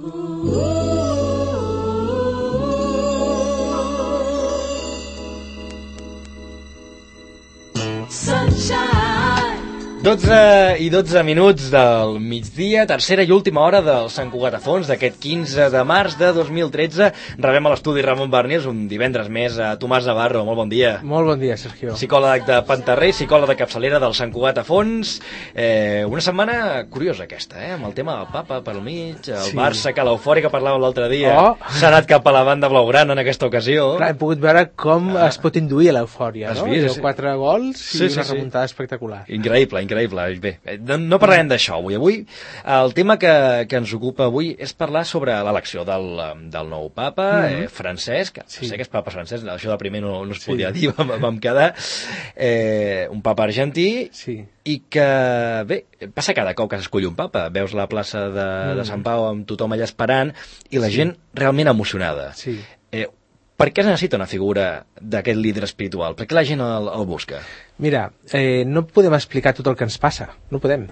Sunshine. 12:12 del migdia, tercera i última hora del Sant Cugat a Fons d'aquest 15 de març de 2013. Rebem a l'estudi Ramon Barnies un divendres més a Tomàs Navarro. Molt bon dia. Molt bon dia, Sergio. Psicòleg de Pantarrés, psicòleg de capçalera del Sant Cugat a Fons. Una setmana curiosa aquesta, amb el tema del Papa pel mig, el Barça, que l'eufòria que parlàvem l'altre dia s'ha anat cap a la banda blaugrana en aquesta ocasió. Clar, hem pogut veure com es pot induir l'eufòria, no? Vist, 4 gols i una remuntada espectacular. Increïble. Bé, no parlarem d'això avui. Avui el tema que ens ocupa avui és parlar sobre l'elecció del nou papa, Francesc. Sé que és papa Francesc, això del primer no es podia dir, vam quedar. Un papa argentí i que, bé, passa cada cop que s'escull un papa. Veus la plaça de Sant Pau amb tothom allà esperant i la gent realment emocionada. Per què es necessita una figura d'aquest líder espiritual? Per què la gent el busca? Mira, no podem explicar tot el que ens passa, no podem.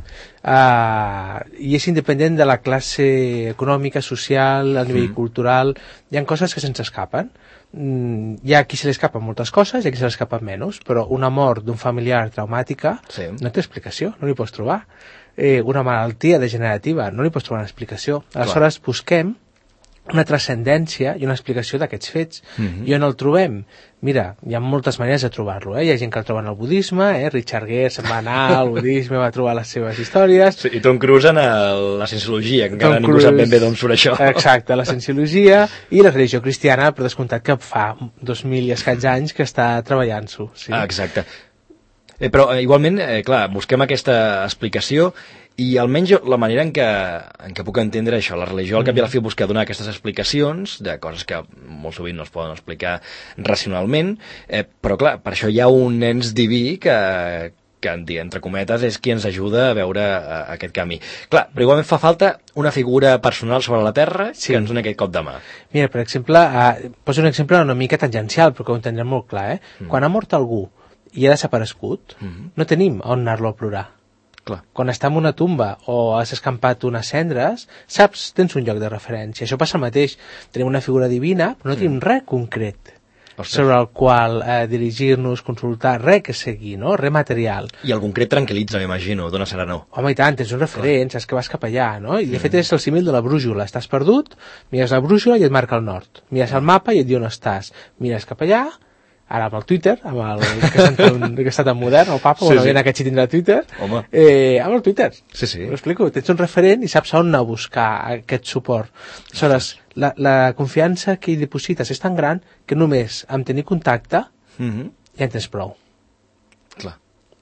I és independent de la classe econòmica, social, a nivell cultural. Hi ha coses que se'ns escapen. Hi ha qui se li escapen moltes coses i a qui se li escapen menys, però una mort d'un familiar traumàtica no té explicació, no li pots trobar. Una malaltia degenerativa, no li pots trobar una explicació. Aleshores busquem una transcendència i una explicació d'aquests fets. I on el trobem? Mira, hi ha moltes maneres de trobar-lo. Hi ha gent que el troba en el budisme, Richard Gere se'n va anar al budisme, va trobar les seves històries. I Tom Cruise en la cienciologia, que encara ningú sap ben bé d'on surt això. Exacte, la cienciologia i la religió cristiana, per descomptat que fa 2000 i escaig anys que està treballant-s'ho. Exacte. Però igualment, clar, busquem aquesta explicació i almenys la manera en què puc entendre això, la religió al cap i a la fi busca donar aquestes explicacions de coses que molt sovint no es poden explicar racionalment, però clar, per això hi ha un ens diví que entre cometes és qui ens ajuda a veure aquest camí. Clar, però igualment fa falta una figura personal sobre la Terra que ens doni aquest cop de mà. Mira, per exemple, poso un exemple una mica tangencial, però que ho entendrem molt clar. Quan ha mort algú i ha desaparegut, no tenim on anar-lo a plorar. Quan està en una tumba o has escampat unes cendres, saps, tens un lloc de referència. Això passa el mateix. Tenim una figura divina, però no tenim res concret sobre el qual dirigir-nos, consultar, res que seguir, no? Res material. I el concret tranquil·litza, m'imagino, dona serenor. Home, i tant, tens un referent, saps que vas cap allà, no? I de fet és el símil de la brújula. Estàs perdut, mires la brújula i et marca el nord. Mires el mapa i et diu on estàs. Mires cap allà, ara amb el Twitter, amb el que està tan modern, el papa, en aquest sí tindrà Twitter, amb el Twitter. Ho explico, tens un referent i saps on anar a buscar aquest suport. Aleshores, la confiança que hi diposites és tan gran que només amb tenir contacte ja en tens prou. Clar.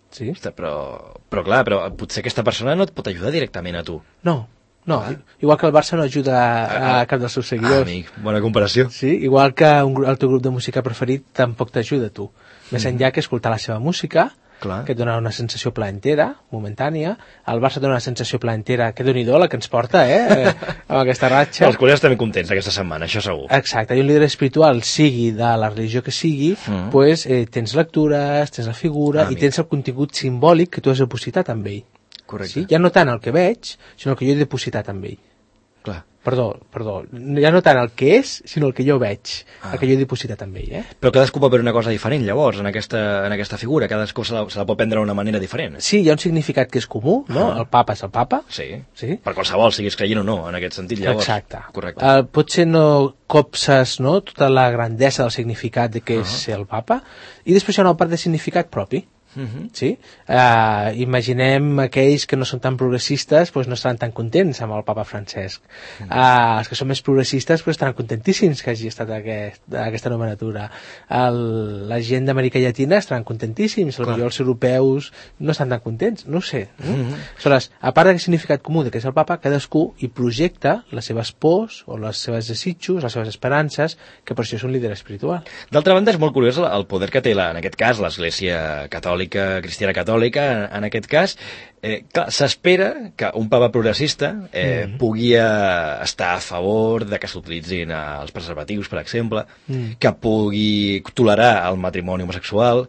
Però potser aquesta persona no et pot ajudar directament a tu. No, igual que el Barça no ajuda a cap dels seus seguidors. Amic, bona comparació. Sí, igual que el teu grup de música preferit tampoc t'ajuda a tu. Més enllà que escoltar la seva música, que et dona una sensació plaentera, momentània. El Barça dona una sensació plaentera, que déu-n'hi-do la que ens porta, amb aquesta ratxa. Els col·legues també contents aquesta setmana, això segur. Exacte, i un líder espiritual, sigui de la religió que sigui, tens lectures, tens la figura i tens el contingut simbòlic que tu has depositat amb ell. Correcte. Ja no tant el que veig, sinó el que jo he depositat amb ell. Clar. Perdó, ja no tant el que és, sinó el que jo veig, el que jo he dipositat amb ell. Però cadascú pot veure una cosa diferent, llavors, en aquesta figura, cadascú se la pot prendre d'una manera diferent. Sí, hi ha un significat que és comú, no? El papa és el papa. Sí, per qualsevol, siguis creient o no, en aquest sentit, llavors. Exacte. Correcte. Potser no copses tota la grandesa del significat de què és ser el papa, i després hi ha una part de significat propi. Sí? Imaginem aquells que no són tan progressistes, doncs no estaran tan contents amb el papa Francesc. Els que són més progressistes estaran contentíssims que hagi estat aquesta nomenatura. La gent d'Amèrica Llatina estaran contentíssims, els europeus no estan tan contents, no ho sé. Aleshores, a part d'aquest significat comú que és el papa, cadascú hi projecta les seves pors o les seves desitjos, les seves esperances, que per això és un líder espiritual. D'altra banda, és molt curiós el poder que té, en aquest cas, l'Església Catòlica, cristiana catòlica, en aquest cas, s'espera que un papa progressista pugui estar a favor de que s'utilitzin els preservatius, per exemple, que pugui tolerar el matrimoni homosexual.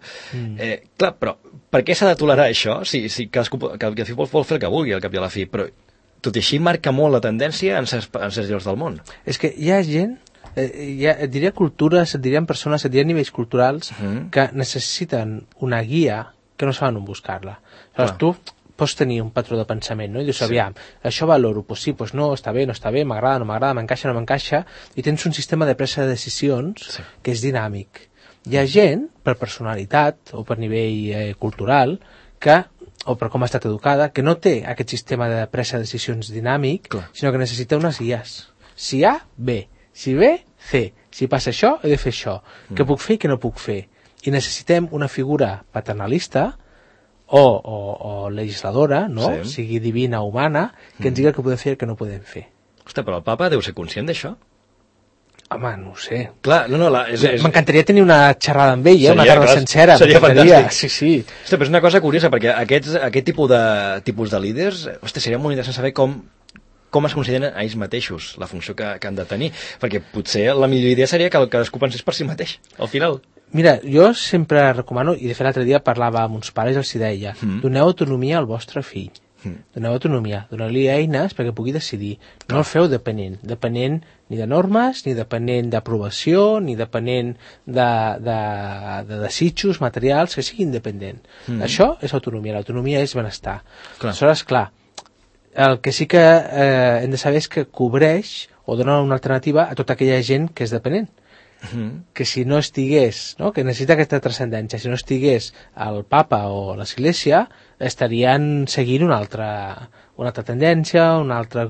Clar, però per què s'ha de tolerar això? Si cadascú vol fer el que vulgui al cap i a la fi, però tot i així marca molt la tendència en certs llocs del món. És que hi ha gent, et diria cultures, et dirien persones, et dirien nivells culturals que necessiten una guia que no saben on buscar-la. Aleshores, tu pots tenir un patró de pensament, no? I dius, aviam, això valoro, doncs sí, doncs no, està bé, no està bé, m'agrada, no m'agrada, m'encaixa, no m'encaixa, i tens un sistema de presa de decisions que és dinàmic. Hi ha gent, per personalitat o per nivell cultural, o per com ha estat educada, que no té aquest sistema de presa de decisions dinàmic, sinó que necessita unes guies. Si A, B. Si B, C. Si passa això, he de fer això. Què puc fer i què no puc fer? I necessitem una figura paternalista o legisladora, no? Sigui divina o humana, que ens digui què podem fer i què no podem fer. Ostres, però el papa deu ser conscient d'això? Home, no ho sé. Clar, M'encantaria tenir una xerrada amb ell, una tarda sencera. Seria fantàstic. Sí. Ostres, però és una cosa curiosa, perquè aquest tipus de líders, seria molt interessant saber com es consideren a ells mateixos, la funció que han de tenir, perquè potser la millor idea seria que cadascú pensés per si mateix, al final. Mira, jo sempre recomano, i de fet l'altre dia parlava amb uns pares i els deia, doneu autonomia al vostre fill. Doneu autonomia, doneu-li eines perquè pugui decidir. No el feu depenent ni de normes, ni depenent d'aprovació, ni depenent de desitjos materials, que sigui independent. Això és autonomia, l'autonomia és benestar. Aleshores, clar, el que sí que hem de saber és que cobreix o dona una alternativa a tota aquella gent que és dependent. Que si no estigués, no? Que necessita aquesta transcendència, si no estigués el papa o l'església, estarien seguint una altra tendència, una altra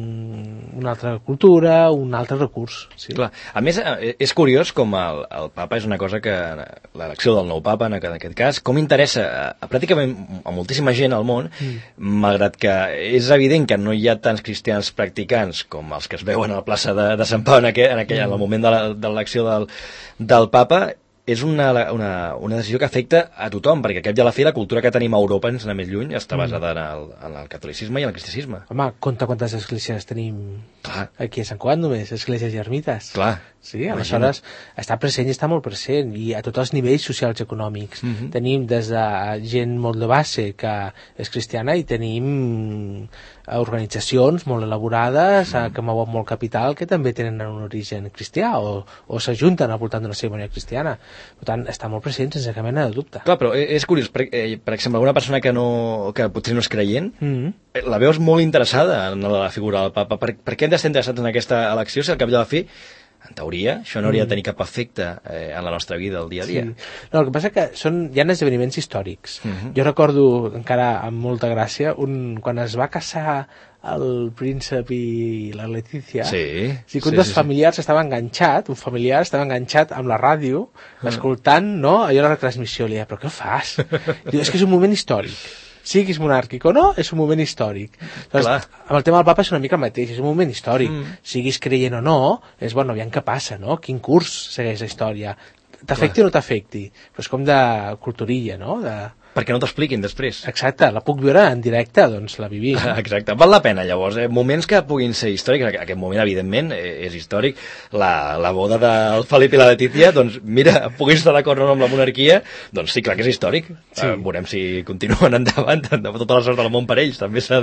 cultura, un altre recurs. Sí. Clar. A més, és curiós com el papa és una cosa que, l'elecció del nou papa, en aquest cas, com interessa a pràcticament a moltíssima gent al món, malgrat que és evident que no hi ha tants cristians practicants com els que es veuen a la plaça de Sant Pau en el moment de l'elecció del papa. És una decisió que afecta a tothom, perquè al cap i a la fi la cultura que tenim a Europa, ens anem més lluny, està basada en el catolicisme i en el cristianisme. Home, compta quantes esglésies tenim aquí a Sant Cugat només, esglésies i ermites. Clar. Sí, aleshores està present i està molt present, i a tots els nivells socials i econòmics. Tenim des de gent molt de base que és cristiana i tenim organitzacions molt elaborades que mouen molt capital que també tenen un origen cristià o s'ajunten al voltant d'una cerimònia cristiana. Per tant, està molt present sense cap mena de dubte. Clar, però és curiós, per exemple, alguna persona que potser no és creient, la veus molt interessada en la figura del papa. Per què hem d'estar interessats en aquesta elecció si al cap i a la fi, en teoria, això no hauria de tenir cap efecte en la nostra vida, el dia a dia? No, el que passa que hi ha esdeveniments històrics. Jo recordo, encara amb molta gràcia, quan es va casar el príncep i la Letícia, que un dels familiars estava enganxat, amb la ràdio, escoltant, no, allò la retransmissió. Li deia, però què fas? Diu, és que és un moment històric. Siguis monàrquic o no, és un moment històric. Doncs, amb el tema del papa és una mica el mateix, és un moment històric. Siguis creient o no, és, bueno, aviam què passa, no? Quin curs segueix la història? T'afecti o no t'afecti? Però és com de culturilla, no? Perquè no t'expliquin després. Exacte, la puc viure en directe, doncs la vivim. Exacte, val la pena llavors, moments que puguin ser històrics, aquest moment evidentment és històric, la boda del Felip i la Letícia, doncs mira, puguis estar d'acord o no amb la monarquia, doncs sí, clar que és històric. Veurem si continuen endavant, de tota la sort del món per ells, també s'ha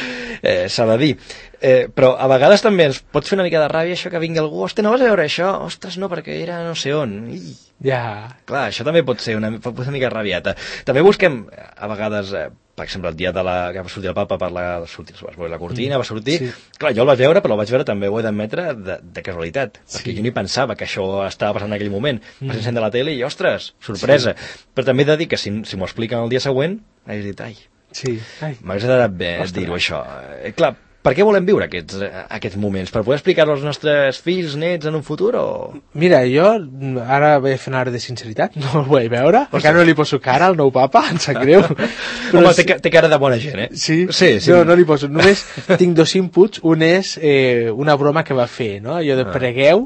de dir. Però a vegades també ens pots fer una mica de ràbia això que vingui algú, ostres, no vas a veure això? Ostres, no, perquè era no sé on. Clar, això també pot ser una mica rabiata. També busquem, a vegades, per exemple, el dia que va sortir el papa la cortina, va sortir... Clar, jo el vaig veure, però el vaig veure també, ho he d'admetre, de casualitat, perquè jo ni pensava que això estava passant en aquell moment. Vas encendre la tele i, ostres, sorpresa. Però també he de dir que si m'ho expliquen el dia següent, he dit, m'hagués agradat bé dir-ho, això. Clar, per què volem viure aquests moments? Per poder explicar-ho als nostres fills, nets, en un futur, o...? Mira, jo ara vaig fer una hora de sinceritat, no el vull veure, perquè no li poso cara al nou papa, em sap greu. Home, té cara de bona gent, eh? Sí. No li poso. Només tinc dos inputs. Un és una broma que va fer, no? Allò de pregueu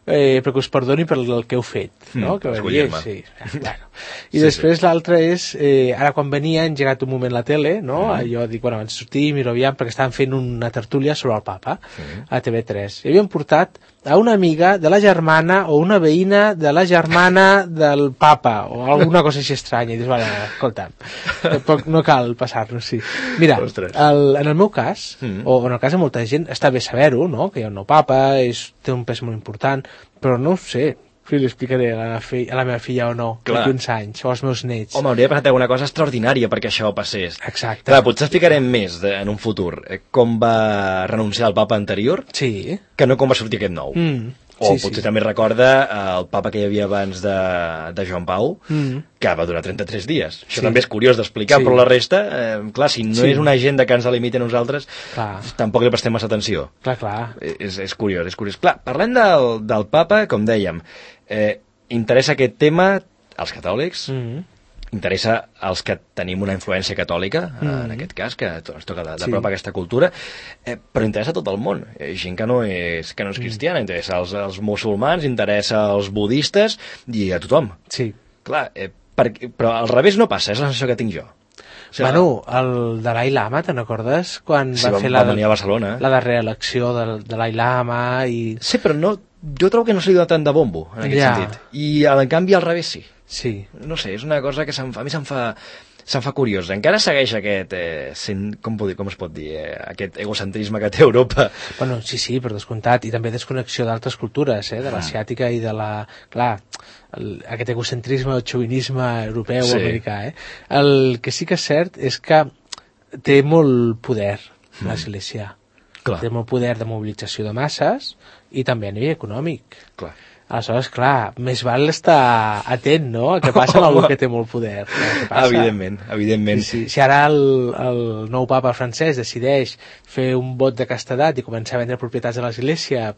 perquè us perdoni per el que heu fet, no? Que va dir, sí. Bueno. I després l'altre és, ara quan venia, he engegat un moment la tele, no? Jo dic, bueno, abans de sortir, miro aviam, perquè estaven fent una tertúlia sobre el papa, a TV3. I havien portat a una amiga de la germana o una veïna de la germana del papa, o alguna cosa així estranya. I dius, vale, escolta'm, tampoc no cal passar-nos, sí. Mira, en el meu cas, o en el cas de molta gent, està bé saber-ho, no? Que hi ha un nou papa, té un pes molt important, però no ho sé si li explicaré a la meva filla o no, d'aquí uns anys, o als meus nets. Home, hauria passat alguna cosa extraordinària perquè això passés. Exacte. Clar, potser explicarem més en un futur com va renunciar el papa anterior, que no com va sortir aquest nou. O potser també recorda el papa que hi havia abans de Joan Pau, que va durar 33 dies. Això també és curiós d'explicar, però la resta, clar, si no és una agenda que ens limita a nosaltres, tampoc li prestem massa atenció. Clar. És curiós, és curiós. Clar, parlant del papa, com dèiem, interessa aquest tema als catòlics, interessa als que tenim una influència catòlica, en aquest cas, que ens toca de prop aquesta cultura, però interessa a tot el món. Gent que no és cristiana, interessa als musulmans, interessa als budistes i a tothom. Sí. Clar, però al revés no passa, és la sensació que tinc jo. O sigui, bueno, el Dalai Lama, te'n recordes? Quan va fer va venir a Barcelona. La darrera elecció del Dalai Lama i... Sí, però no, jo trobo que no se li dona tant de bombo, en aquest sentit. I, en canvi, al revés sí. Sí. No sé, és una cosa que a mi se'm fa curiós. Encara segueix aquest, com es pot dir, aquest egocentrisme que té Europa. Bueno, sí, per descomptat, i també desconnexió d'altres cultures, de l'asiàtica i de la... Clar, aquest egocentrisme o xovinisme europeu o americà. El que sí que és cert és que té molt poder l'Església. Té molt poder de mobilització de masses i també a nivell econòmic. Clar. Aleshores, clar, més val estar atent, no?, a què passa amb algú que té molt poder. Evidentment. Si ara el nou papa francès decideix fer un vot de castedat i començar a vendre propietats de l'Església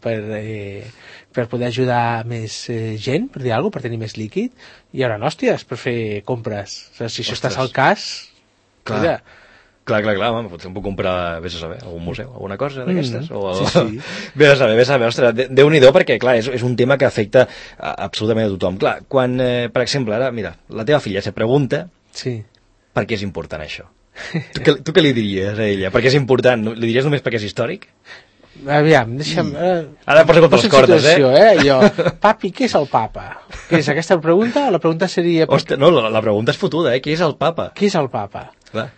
per poder ajudar més gent, per dir alguna cosa, per tenir més líquid, hi haurà hòsties per fer compres. O sigui, si això estàs al cas... Clar. Clar, home, potser em puc comprar, vés a saber, algun museu, alguna cosa d'aquestes. Sí. Vés a saber, ostres, Déu-n'hi-do, perquè, clar, és un tema que afecta absolutament a tothom. Clar, quan, per exemple, ara, mira, la teva filla se pregunta per què és important això. Tu què li diries a ella? Per què és important? Li diries només perquè és històric? Aviam, deixa'm... Ara posa contra les cordes, Jo, papi, què és el papa? Què és aquesta pregunta? La pregunta seria... Ostres, no, la pregunta és fotuda, Què és el papa? Què és el papa? Clar.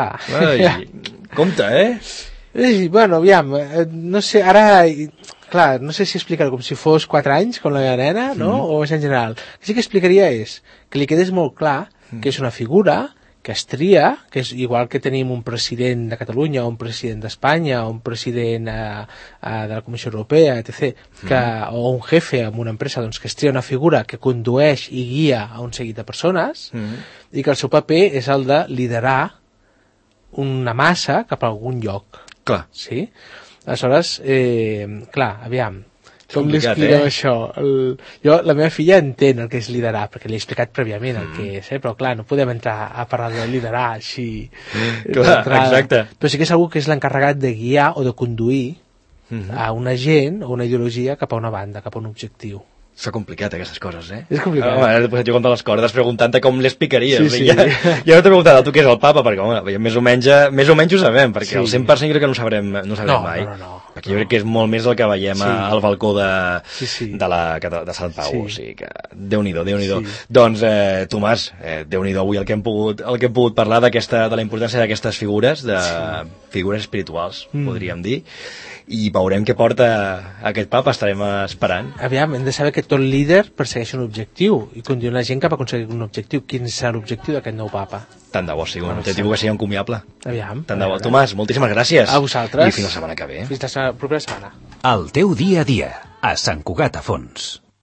Compte, Bueno, aviam, no sé, ara... Clar, no sé si explicar com si fos 4 anys, com la nena, no? O més en general. El que sí que explicaria és que li quedés molt clar que és una figura que es tria, que és igual que tenim un president de Catalunya, o un president d'Espanya, o un president de la Comissió Europea, etc., o un jefe en una empresa, doncs, que es tria una figura que condueix i guia a un seguit de persones, i que el seu paper és el de liderar una massa cap a algun lloc. Clar. Sí? Aleshores, clar, aviam, com li expliquem això? La meva filla entén el que és liderar, perquè li he explicat prèviament el que és, però clar, no podem entrar a parlar de liderar així. Clar, exacte. Però sí que és algú que és l'encarregat de guiar o de conduir a una gent o una ideologia cap a una banda, cap a un objectiu. S'ha complicat, aquestes coses, És complicat. Ara t'he posat jo contra les cordes preguntant-te com l'explicaries. Sí. Ja no t'he preguntat tu què és el papa, perquè, home, més o menys ho sabem, perquè el 100% crec que no sabrem mai. No. Perquè jo crec que és molt més el que veiem al balcó de Sant Pau, o sigui que Déu-n'hi-do. Doncs, Tomàs, Déu-n'hi-do avui el que hem pogut parlar de la importància d'aquestes figures, de figures espirituals, podríem dir, i veurem què porta aquest papa, estarem esperant. Aviam, hem de saber que tot líder persegueix un objectiu i conduir la gent cap a aconseguir un objectiu. Quin serà l'objectiu d'aquest nou papa? Tant de bo sigui un objectiu que sigui encomiable. Aviam. Tant de bo. Tomàs, moltíssimes gràcies. A vosaltres. I fins la setmana que ve. Fins la propera setmana. El teu dia a dia, a Sant Cugat a Fons.